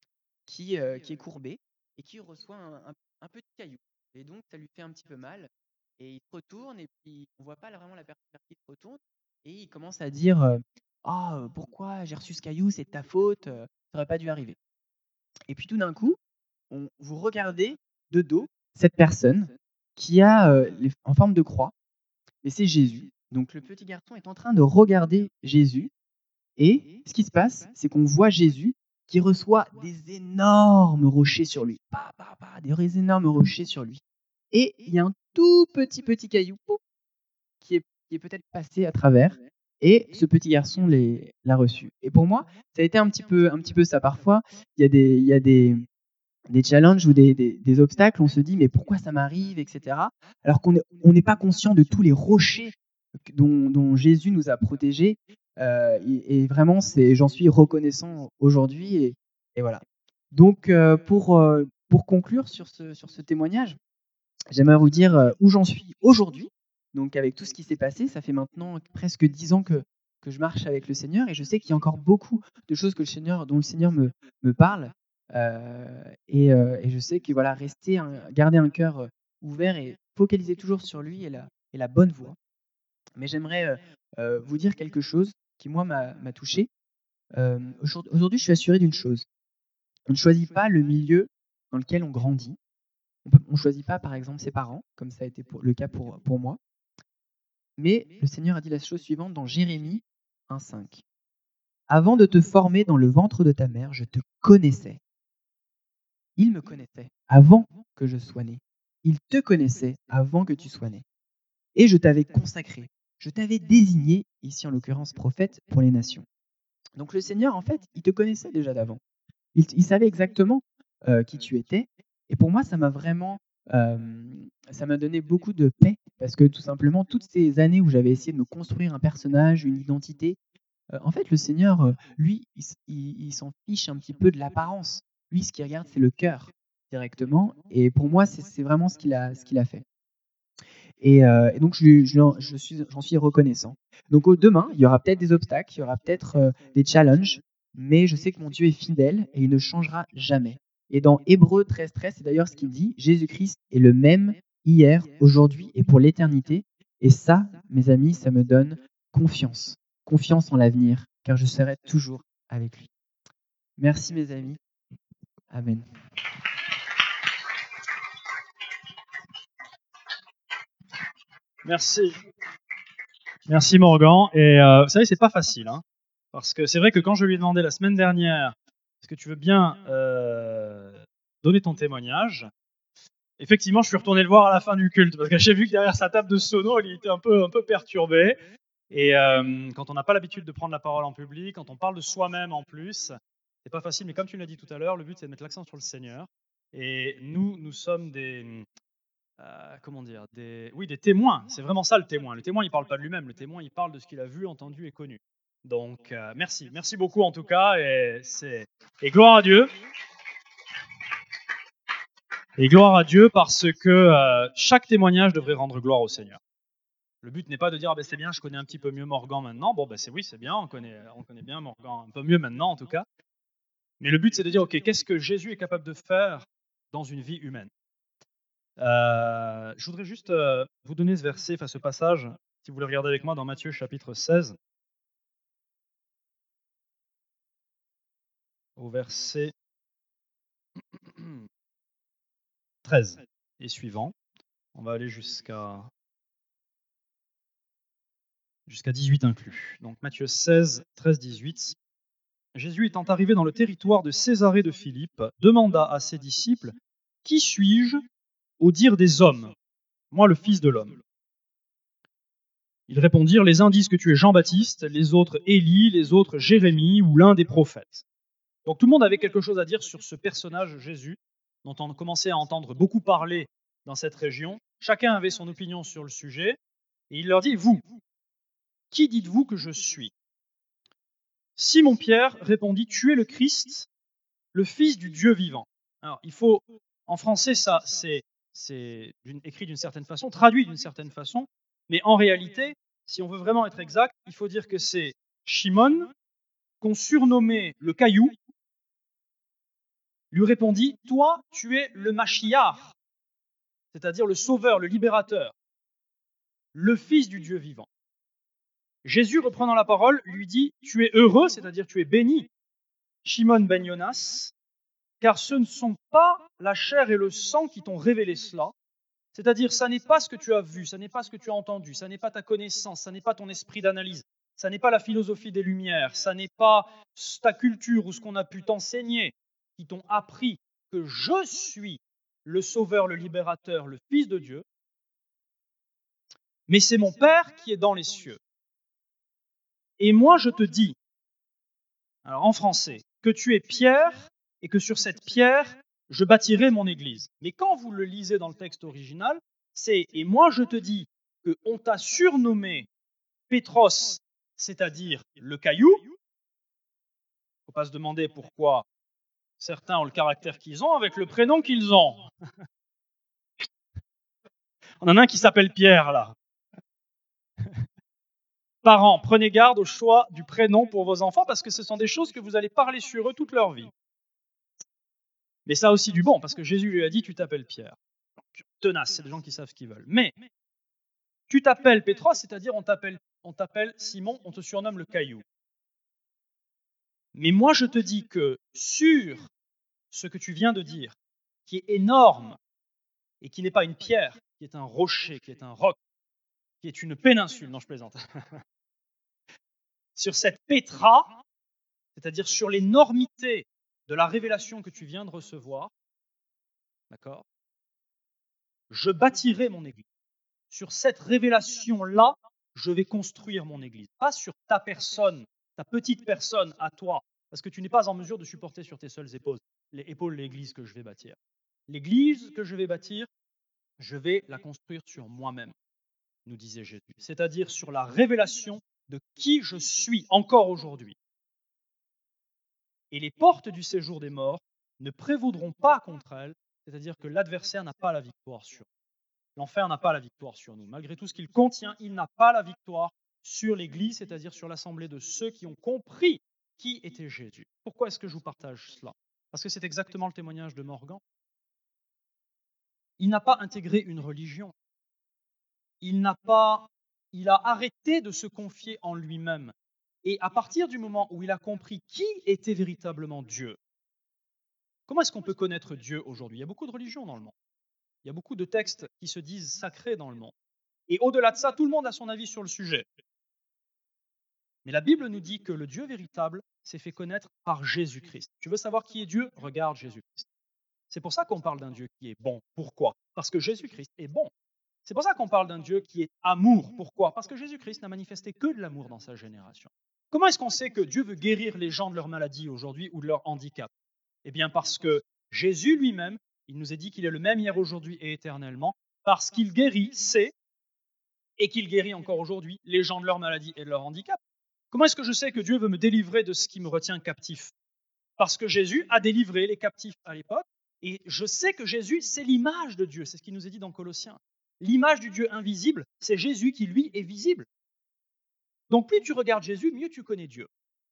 qui est courbé et qui reçoit un petit caillou. Et donc, ça lui fait un petit peu mal. Et il se retourne et puis on voit pas vraiment la personne vers qui il se retourne. Et il commence à dire «Ah, pourquoi j'ai reçu ce caillou? C'est de ta faute, ça aurait pas dû arriver.» Et puis tout d'un coup, vous regardez de dos cette personne qui a en forme de croix, et c'est Jésus. Donc le petit garçon est en train de regarder Jésus, et ce qui se passe, c'est qu'on voit Jésus qui reçoit des énormes rochers sur lui. Des énormes rochers sur lui. Et il y a un tout petit caillou qui est peut-être passé à travers. Et ce petit garçon l'a reçu. Et pour moi, ça a été un petit peu ça. Parfois, il y a des challenges ou des obstacles, on se dit mais pourquoi ça m'arrive, etc. Alors qu'on n'est pas conscient de tous les rochers dont Jésus nous a protégés. Et vraiment, j'en suis reconnaissant aujourd'hui. Et voilà. Donc, pour conclure sur ce témoignage, j'aimerais vous dire où j'en suis aujourd'hui. Donc, avec tout ce qui s'est passé, ça fait maintenant presque 10 ans que je marche avec le Seigneur, et je sais qu'il y a encore beaucoup de choses dont le Seigneur me parle. Et je sais que voilà, garder un cœur ouvert et focaliser toujours sur lui est la bonne voie. Mais j'aimerais vous dire quelque chose qui, moi, m'a touché. Aujourd'hui, je suis assuré d'une chose. On ne choisit pas le milieu dans lequel on grandit. On ne choisit pas, par exemple, ses parents, comme ça a été le cas pour moi. Mais le Seigneur a dit la chose suivante dans Jérémie 1,5. Avant de te former dans le ventre de ta mère, je te connaissais. Il me connaissait avant que je sois né. Il te connaissait avant que tu sois né. Et je t'avais consacré. Je t'avais désigné, ici en l'occurrence prophète, pour les nations. Donc le Seigneur, en fait, il te connaissait déjà d'avant. Il savait exactement qui tu étais. Et pour moi, ça m'a donné beaucoup de paix, parce que tout simplement, toutes ces années où j'avais essayé de me construire un personnage, une identité, en fait, le Seigneur, lui, il s'en fiche un petit peu de l'apparence. Lui, ce qu'il regarde, c'est le cœur directement. Et pour moi, c'est vraiment ce qu'il a fait. Et donc, j'en suis reconnaissant. Donc, demain, il y aura peut-être des obstacles, il y aura peut-être des challenges, mais je sais que mon Dieu est fidèle et il ne changera jamais. Et dans Hébreux 13,13, c'est d'ailleurs ce qu'il dit: Jésus-Christ est le même hier, aujourd'hui et pour l'éternité. Et ça, mes amis, ça me donne confiance en l'avenir, car je serai toujours avec lui. Merci, mes amis. Amen. Merci. Merci Morgan. Et vous savez, c'est pas facile, hein, parce que c'est vrai que quand je lui ai demandé la semaine dernière, est-ce que tu veux bien donner ton témoignage, effectivement, je suis retourné le voir à la fin du culte, parce que j'ai vu que derrière sa table de sono, il était un peu perturbé. Et quand on n'a pas l'habitude de prendre la parole en public, quand on parle de soi-même en plus, c'est pas facile. Mais comme tu l'as dit tout à l'heure, le but c'est de mettre l'accent sur le Seigneur. Et nous sommes des comment dire, des témoins. C'est vraiment ça le témoin. Le témoin, il parle pas de lui-même. Le témoin, il parle de ce qu'il a vu, entendu et connu. Donc merci beaucoup en tout cas. Et gloire à Dieu. Et gloire à Dieu parce que chaque témoignage devrait rendre gloire au Seigneur. Le but n'est pas de dire ah ben c'est bien, je connais un petit peu mieux Morgan maintenant. Bon ben c'est bien, on connaît bien Morgan un peu mieux maintenant en tout cas. Mais le but c'est de dire ok, qu'est-ce que Jésus est capable de faire dans une vie humaine. Je voudrais juste vous donner ce verset, enfin ce passage, si vous voulez regarder avec moi dans Matthieu chapitre 16, au verset 13 et suivant. On va aller jusqu'à 18 inclus. Donc Matthieu 16, 13, 18. Jésus étant arrivé dans le territoire de Césarée de Philippe, demanda à ses disciples, « Qui suis-je au dire des hommes, moi le Fils de l'homme ?» Ils répondirent, « Les uns disent que tu es Jean-Baptiste, les autres Élie, les autres Jérémie ou l'un des prophètes. » Donc tout le monde avait quelque chose à dire sur ce personnage Jésus, dont on commençait à entendre beaucoup parler dans cette région. Chacun avait son opinion sur le sujet, et il leur dit, « Vous, qui dites-vous que je suis ?» Simon-Pierre répondit, « Tu es le Christ, le Fils du Dieu vivant. » Alors, en français, ça, c'est écrit d'une certaine façon, traduit d'une certaine façon, mais en réalité, si on veut vraiment être exact, il faut dire que c'est Shimon, qu'on surnommait le caillou, lui répondit, « Toi, tu es le Mashiach, c'est-à-dire le sauveur, le libérateur, le Fils du Dieu vivant. » Jésus, reprenant la parole, lui dit, « Tu es heureux, c'est-à-dire tu es béni, Shimon ben Yonas, car ce ne sont pas la chair et le sang qui t'ont révélé cela, c'est-à-dire ça n'est pas ce que tu as vu, ça n'est pas ce que tu as entendu, ça n'est pas ta connaissance, ça n'est pas ton esprit d'analyse, ça n'est pas la philosophie des Lumières, ça n'est pas ta culture ou ce qu'on a pu t'enseigner qui t'ont appris que je suis le Sauveur, le Libérateur, le Fils de Dieu, mais c'est mon Père qui est dans les cieux. Et moi je te dis, alors en français, que tu es Pierre et que sur cette pierre, je bâtirai mon église. Mais quand vous le lisez dans le texte original, c'est « et moi je te dis qu'on t'a surnommé Pétros, c'est-à-dire le caillou ». Il ne faut pas se demander pourquoi certains ont le caractère qu'ils ont avec le prénom qu'ils ont. On en a un qui s'appelle Pierre, là. Parents, prenez garde au choix du prénom pour vos enfants parce que ce sont des choses que vous allez parler sur eux toute leur vie. Mais ça a aussi du bon, parce que Jésus lui a dit, tu t'appelles Pierre. Donc, tenace, c'est des gens qui savent ce qu'ils veulent. Mais tu t'appelles Pétros, c'est-à-dire on t'appelle Simon, on te surnomme le caillou. Mais moi je te dis que sur ce que tu viens de dire, qui est énorme, et qui n'est pas une pierre, qui est un rocher, qui est un roc, qui est une péninsule, non je plaisante, sur cette pétra, c'est-à-dire sur l'énormité de la révélation que tu viens de recevoir, d'accord, je bâtirai mon église. Sur cette révélation-là, je vais construire mon église. Pas sur ta personne, ta petite personne à toi, parce que tu n'es pas en mesure de supporter sur tes seules épaules l'église que je vais bâtir. L'église que je vais bâtir, je vais la construire sur moi-même, nous disait Jésus, c'est-à-dire sur la révélation de qui je suis encore aujourd'hui. Et les portes du séjour des morts ne prévaudront pas contre elle, c'est-à-dire que l'adversaire n'a pas la victoire sur nous. L'enfer n'a pas la victoire sur nous. Malgré tout ce qu'il contient, il n'a pas la victoire sur l'Église, c'est-à-dire sur l'assemblée de ceux qui ont compris qui était Jésus. Pourquoi est-ce que je vous partage cela? Parce que c'est exactement le témoignage de Morgan. Il n'a pas intégré une religion. Il a arrêté de se confier en lui-même. Et à partir du moment où il a compris qui était véritablement Dieu, Comment est-ce qu'on peut connaître Dieu aujourd'hui? Il y a beaucoup de religions dans le monde. Il y a beaucoup de textes qui se disent sacrés dans le monde. Et au-delà de ça, tout le monde a son avis sur le sujet. Mais la Bible nous dit que le Dieu véritable s'est fait connaître par Jésus-Christ. Tu veux savoir qui est Dieu? Regarde Jésus-Christ. C'est pour ça qu'on parle d'un Dieu qui est bon. Pourquoi? Parce que Jésus-Christ est bon. C'est pour ça qu'on parle d'un Dieu qui est amour. Pourquoi? Parce que Jésus-Christ n'a manifesté que de l'amour dans sa génération. Comment est-ce qu'on sait que Dieu veut guérir les gens de leur maladie aujourd'hui ou de leur handicap? Eh bien parce que Jésus lui-même, il nous a dit qu'il est le même hier, aujourd'hui et éternellement, parce qu'il guérit, c'est, et qu'il guérit encore aujourd'hui, les gens de leur maladie et de leur handicap. Comment est-ce que je sais que Dieu veut me délivrer de ce qui me retient captif? Parce que Jésus a délivré les captifs à l'époque, et je sais que Jésus, c'est l'image de Dieu, c'est ce qu'il nous est dit dans Colossiens. L'image du Dieu invisible, c'est Jésus qui, lui, est visible. Donc plus tu regardes Jésus, mieux tu connais Dieu.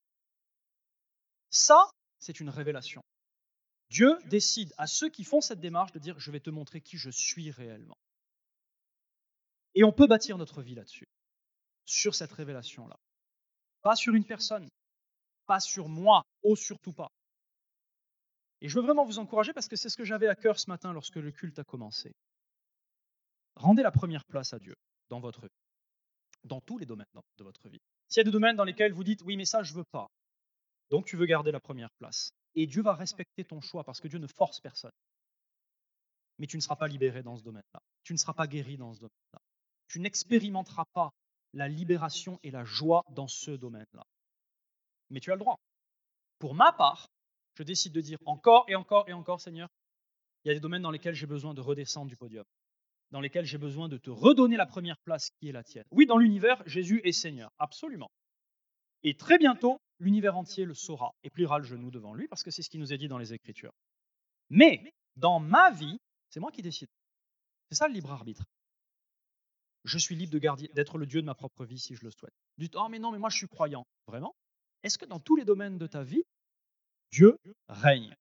Ça, c'est une révélation. Dieu décide à ceux qui font cette démarche de dire « je vais te montrer qui je suis réellement ». Et on peut bâtir notre vie là-dessus, sur cette révélation-là. Pas sur une personne, pas sur moi, oh surtout pas. Et je veux vraiment vous encourager parce que c'est ce que j'avais à cœur ce matin lorsque le culte a commencé. Rendez la première place à Dieu dans votre vie, dans tous les domaines de votre vie. S'il y a des domaines dans lesquels vous dites « oui, mais ça, je ne veux pas », donc tu veux garder la première place. Et Dieu va respecter ton choix parce que Dieu ne force personne. Mais tu ne seras pas libéré dans ce domaine-là. Tu ne seras pas guéri dans ce domaine-là. Tu n'expérimenteras pas la libération et la joie dans ce domaine-là. Mais tu as le droit. Pour ma part, je décide de dire encore et encore et encore, Seigneur, il y a des domaines dans lesquels j'ai besoin de redescendre du podium, dans lesquels j'ai besoin de te redonner la première place qui est la tienne. Oui, dans l'univers, Jésus est Seigneur, absolument. Et très bientôt, l'univers entier le saura et pliera le genou devant lui parce que c'est ce qui nous est dit dans les Écritures. Mais dans ma vie, c'est moi qui décide. C'est ça le libre arbitre. Je suis libre d'être le Dieu de ma propre vie si je le souhaite. Dites, oh mais non, mais moi je suis croyant. Vraiment? Est-ce que dans tous les domaines de ta vie, Dieu règne?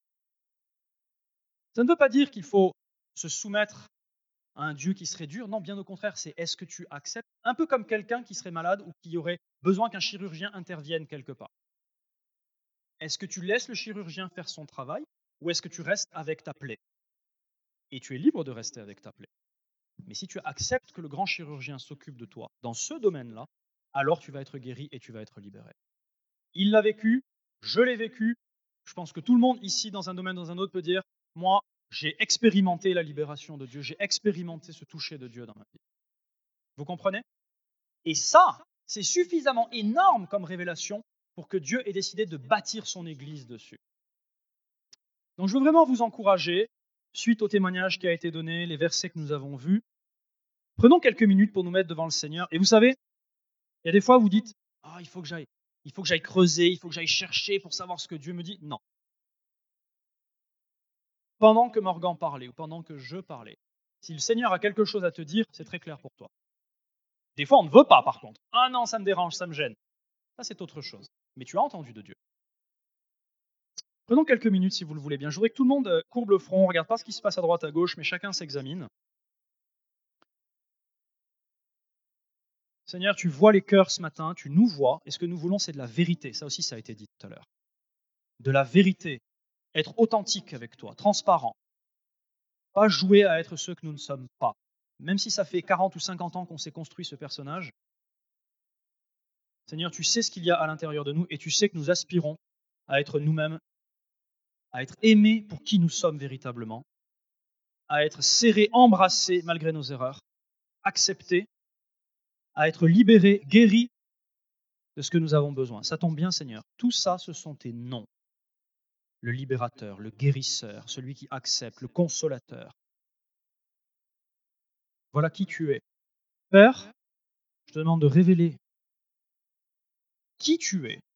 Ça ne veut pas dire qu'il faut se soumettre à un Dieu qui serait dur. Non, bien au contraire, c'est est-ce que tu acceptes? Un peu comme quelqu'un qui serait malade ou qui aurait besoin qu'un chirurgien intervienne quelque part. Est-ce que tu laisses le chirurgien faire son travail ou est-ce que tu restes avec ta plaie? Et tu es libre de rester avec ta plaie. Mais si tu acceptes que le grand chirurgien s'occupe de toi dans ce domaine-là, alors tu vas être guéri et tu vas être libéré. Il l'a vécu, je l'ai vécu. Je pense que tout le monde ici, dans un domaine, dans un autre, peut dire, moi, j'ai expérimenté la libération de Dieu, j'ai expérimenté ce toucher de Dieu dans ma vie. Vous comprenez? Et ça, c'est suffisamment énorme comme révélation pour que Dieu ait décidé de bâtir son Église dessus. Donc je veux vraiment vous encourager, suite au témoignage qui a été donné, les versets que nous avons vus, prenons quelques minutes pour nous mettre devant le Seigneur. Et vous savez, il y a des fois, vous dites, ah, il faut que j'aille creuser, il faut que j'aille chercher pour savoir ce que Dieu me dit. Non. Pendant que Morgan parlait ou pendant que je parlais, si le Seigneur a quelque chose à te dire, c'est très clair pour toi. Des fois, on ne veut pas, par contre. Ah non, ça me dérange, ça me gêne. Ça, c'est autre chose. Mais tu as entendu de Dieu. Prenons quelques minutes, si vous le voulez bien. Je voudrais que tout le monde courbe le front, regarde pas ce qui se passe à droite, à gauche, mais chacun s'examine. Seigneur, tu vois les cœurs ce matin, tu nous vois, et ce que nous voulons, c'est de la vérité. Ça aussi, ça a été dit tout à l'heure. De la vérité. Être authentique avec toi, transparent. Pas jouer à être ceux que nous ne sommes pas. Même si ça fait 40 ou 50 ans qu'on s'est construit ce personnage, Seigneur, tu sais ce qu'il y a à l'intérieur de nous et tu sais que nous aspirons à être nous-mêmes, à être aimés pour qui nous sommes véritablement, à être serrés, embrassés malgré nos erreurs, acceptés, à être libérés, guéris de ce que nous avons besoin. Ça tombe bien, Seigneur. Tout ça, ce sont tes noms. Le libérateur, le guérisseur, celui qui accepte, le consolateur. Voilà qui tu es. Père, je te demande de révéler qui tu es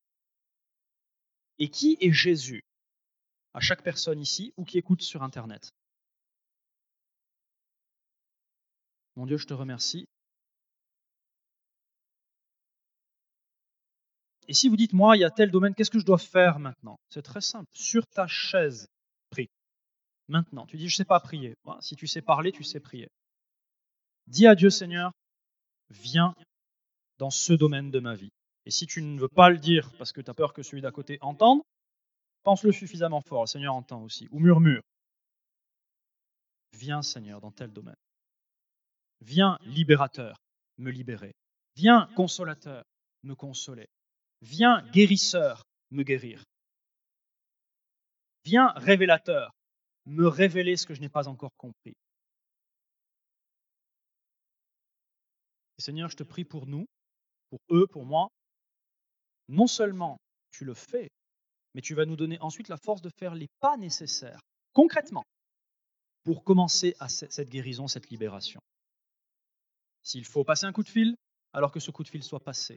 et qui est Jésus à chaque personne ici ou qui écoute sur Internet. Mon Dieu, je te remercie. Et si vous dites, moi, il y a tel domaine, qu'est-ce que je dois faire maintenant? C'est très simple. Sur ta chaise, prie. Maintenant, tu dis, je ne sais pas prier. Si tu sais parler, tu sais prier. Dis à Dieu, Seigneur, viens dans ce domaine de ma vie. Et si tu ne veux pas le dire parce que tu as peur que celui d'à côté entende, Pense-le suffisamment fort, le Seigneur entend aussi. Ou murmure. Viens, Seigneur, dans tel domaine. Viens, libérateur, me libérer. Viens, consolateur, me consoler. Viens, guérisseur, me guérir. Viens, révélateur, me révéler ce que je n'ai pas encore compris. Et Seigneur, je te prie pour nous, pour eux, pour moi. Non seulement tu le fais, mais tu vas nous donner ensuite la force de faire les pas nécessaires, concrètement, pour commencer à cette guérison, cette libération. S'il faut passer un coup de fil, alors que ce coup de fil soit passé.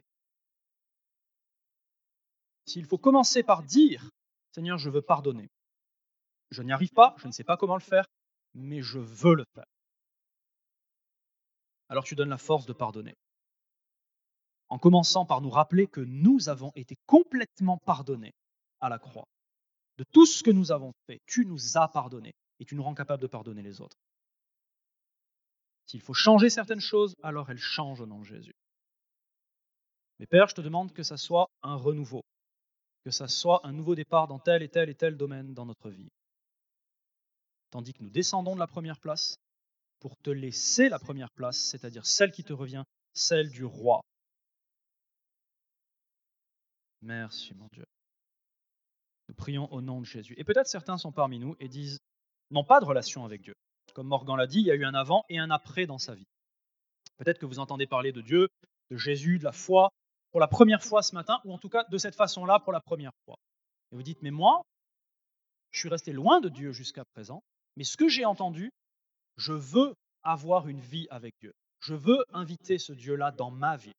S'il faut commencer par dire, Seigneur, je veux pardonner. Je n'y arrive pas, je ne sais pas comment le faire, mais je veux le faire. Alors tu donnes la force de pardonner. En commençant par nous rappeler que nous avons été complètement pardonnés à la croix. De tout ce que nous avons fait, tu nous as pardonné et tu nous rends capables de pardonner les autres. S'il faut changer certaines choses, alors elles changent au nom de Jésus. Mais Père, je te demande que ça soit un renouveau, que ça soit un nouveau départ dans tel et tel et tel domaine dans notre vie. Tandis que nous descendons de la première place pour te laisser la première place, c'est-à-dire celle qui te revient, celle du roi. Merci mon Dieu. Nous prions au nom de Jésus. Et peut-être certains sont parmi nous et disent, n'ont pas de relation avec Dieu. Comme Morgan l'a dit, il y a eu un avant et un après dans sa vie. Peut-être que vous entendez parler de Dieu, de Jésus, de la foi, pour la première fois ce matin, ou en tout cas de cette façon-là pour la première fois. Et vous dites, mais moi, je suis resté loin de Dieu jusqu'à présent, mais ce que j'ai entendu, je veux avoir une vie avec Dieu. Je veux inviter ce Dieu-là dans ma vie.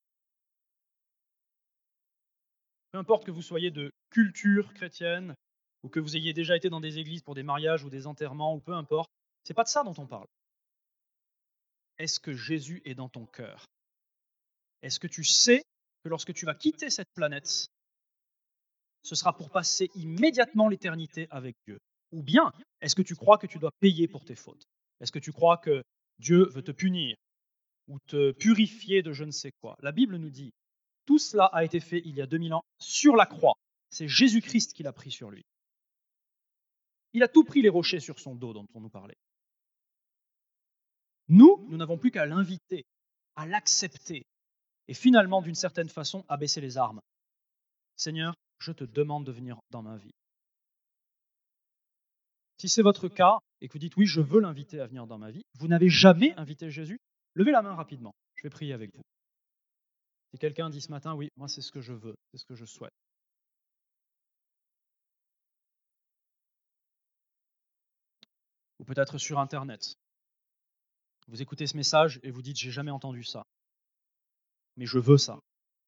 Peu importe que vous soyez de culture chrétienne, ou que vous ayez déjà été dans des églises pour des mariages ou des enterrements, ou peu importe, c'est pas de ça dont on parle. Est-ce que Jésus est dans ton cœur? Est-ce que tu sais que lorsque tu vas quitter cette planète, ce sera pour passer immédiatement l'éternité avec Dieu? Ou bien, est-ce que tu crois que tu dois payer pour tes fautes? Est-ce que tu crois que Dieu veut te punir ou te purifier de je ne sais quoi? La Bible nous dit, tout cela a été fait il y a 2000 ans sur la croix. C'est Jésus-Christ qui l'a pris sur lui. Il a tout pris les rochers sur son dos dont on nous parlait. Nous n'avons plus qu'à l'inviter, à l'accepter et finalement, d'une certaine façon, à baisser les armes. Seigneur, je te demande de venir dans ma vie. Si c'est votre cas et que vous dites oui, je veux l'inviter à venir dans ma vie, vous n'avez jamais invité Jésus, levez la main rapidement. Je vais prier avec vous. Si quelqu'un dit ce matin, oui, moi c'est ce que je veux, c'est ce que je souhaite. Ou peut-être sur Internet. Vous écoutez ce message et vous dites, j'ai jamais entendu ça. Mais je veux ça.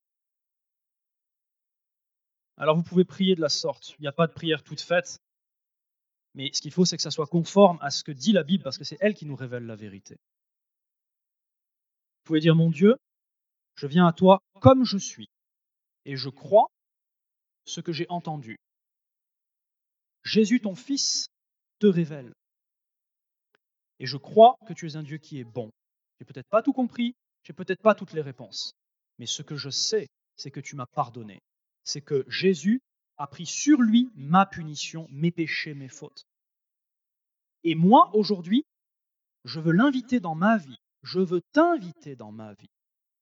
Alors vous pouvez prier de la sorte. Il n'y a pas de prière toute faite. Mais ce qu'il faut, c'est que ça soit conforme à ce que dit la Bible, parce que c'est elle qui nous révèle la vérité. Vous pouvez dire, mon Dieu, je viens à toi comme je suis, et je crois ce que j'ai entendu. Jésus, ton Fils, te révèle. Et je crois que tu es un Dieu qui est bon. Je n'ai peut-être pas tout compris, je n'ai peut-être pas toutes les réponses. Mais ce que je sais, c'est que tu m'as pardonné. C'est que Jésus a pris sur lui ma punition, mes péchés, mes fautes. Et moi, aujourd'hui, je veux l'inviter dans ma vie. Je veux t'inviter dans ma vie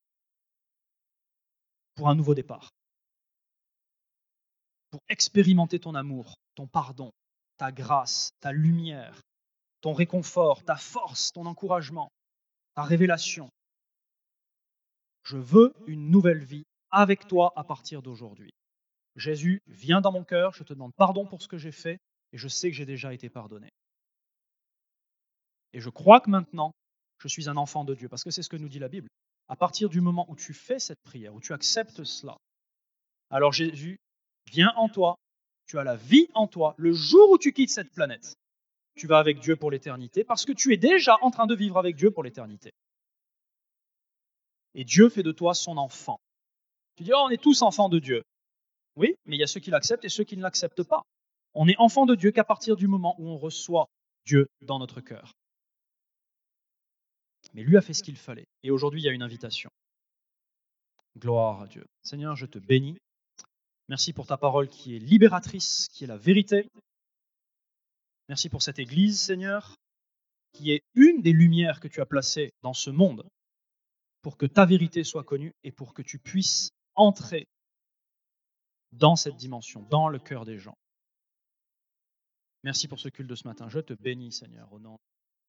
pour un nouveau départ. Pour expérimenter ton amour, ton pardon, ta grâce, ta lumière, ton réconfort, ta force, ton encouragement, ta révélation. Je veux une nouvelle vie avec toi à partir d'aujourd'hui. Jésus, viens dans mon cœur, je te demande pardon pour ce que j'ai fait et je sais que j'ai déjà été pardonné. Et je crois que maintenant, je suis un enfant de Dieu, parce que c'est ce que nous dit la Bible. À partir du moment où tu fais cette prière, où tu acceptes cela, alors Jésus vient en toi, tu as la vie en toi. Le jour où tu quittes cette planète, tu vas avec Dieu pour l'éternité, parce que tu es déjà en train de vivre avec Dieu pour l'éternité. Et Dieu fait de toi son enfant. Tu dis, oh, on est tous enfants de Dieu. Oui, mais il y a ceux qui l'acceptent et ceux qui ne l'acceptent pas. On est enfant de Dieu qu'à partir du moment où on reçoit Dieu dans notre cœur. Mais lui a fait ce qu'il fallait. Et aujourd'hui, il y a une invitation. Gloire à Dieu. Seigneur, je te bénis. Merci pour ta parole qui est libératrice, qui est la vérité. Merci pour cette Église, Seigneur, qui est une des lumières que tu as placées dans ce monde pour que ta vérité soit connue et pour que tu puisses entrer dans cette dimension, dans le cœur des gens. Merci pour ce culte de ce matin. Je te bénis, Seigneur, au nom